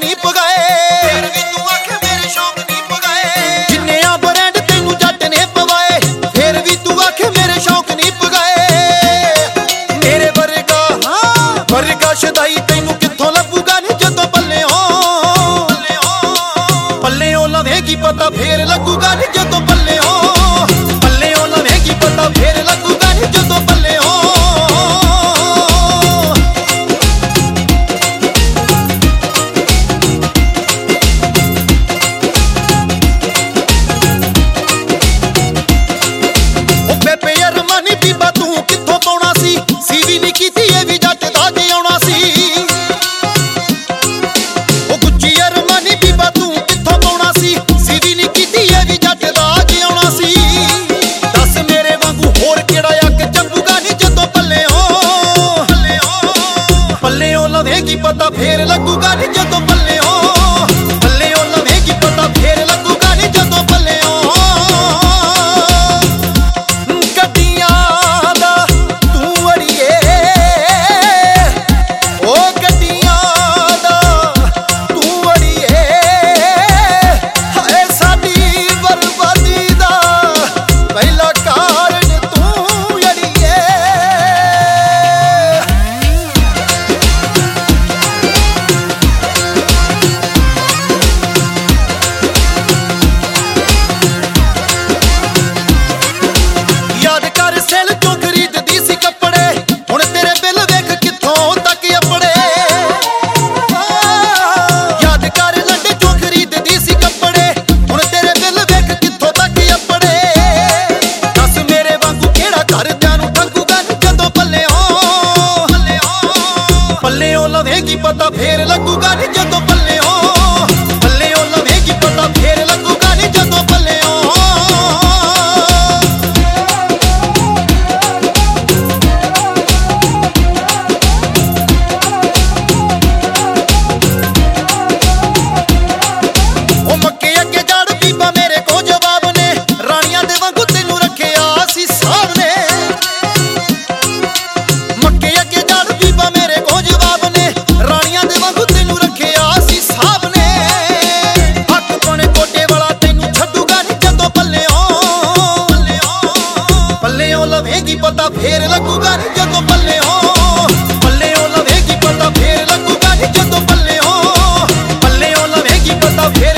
नहीं पगाए, फिर भी तू आखे मेरे शौक नहीं पगाए। जिन्ने आ ब्रांड तेनू जट ने पवाए, फिर भी तू आखे मेरे शौक नहीं पगाए। मेरे वर्गा शदाई तेनू कित्थों लभूगा नी जदों पल्लेओं लवेगी पता फेर लगूगा नी जदों पल्लेओं लवेगी पता फेर लगूगा नी जदों पल्लेओं। पता फेर लगूगा नी जदों पल्लेओं लवेगी पता फेर लगूगा नी जदों पल्लेओं। गड्डियां दा तू अड़िए, ओ गड्डियां दा तू अड़िए, हाय साडी बर्बादी दा पहला कारण तू अड़िए। लवेगी पता फेर लगूगा नी जदों पल्लेओं लवेगी पता फेर लगूगा नी जदों पल्लेओं। ओ मक्के अगे जड़ बीबा मेरे को जवाब ने, रानियां दे वांगू तेनू रखिया सी साहब ने। मक्के अगे जड़ बीबा मेरे को जवाब ने, रानियां दे वांगू तेनू रखिया सी साहब ने। हक पने गोडे वाला तेनू छड्डूगा नी जदों पल्लेओं लवेगी पता फेर लगूगा नी जदों पल्लेओं लवेगी पता फेर लगूगा नी जदों पल्लेओं लवेगी पता फेर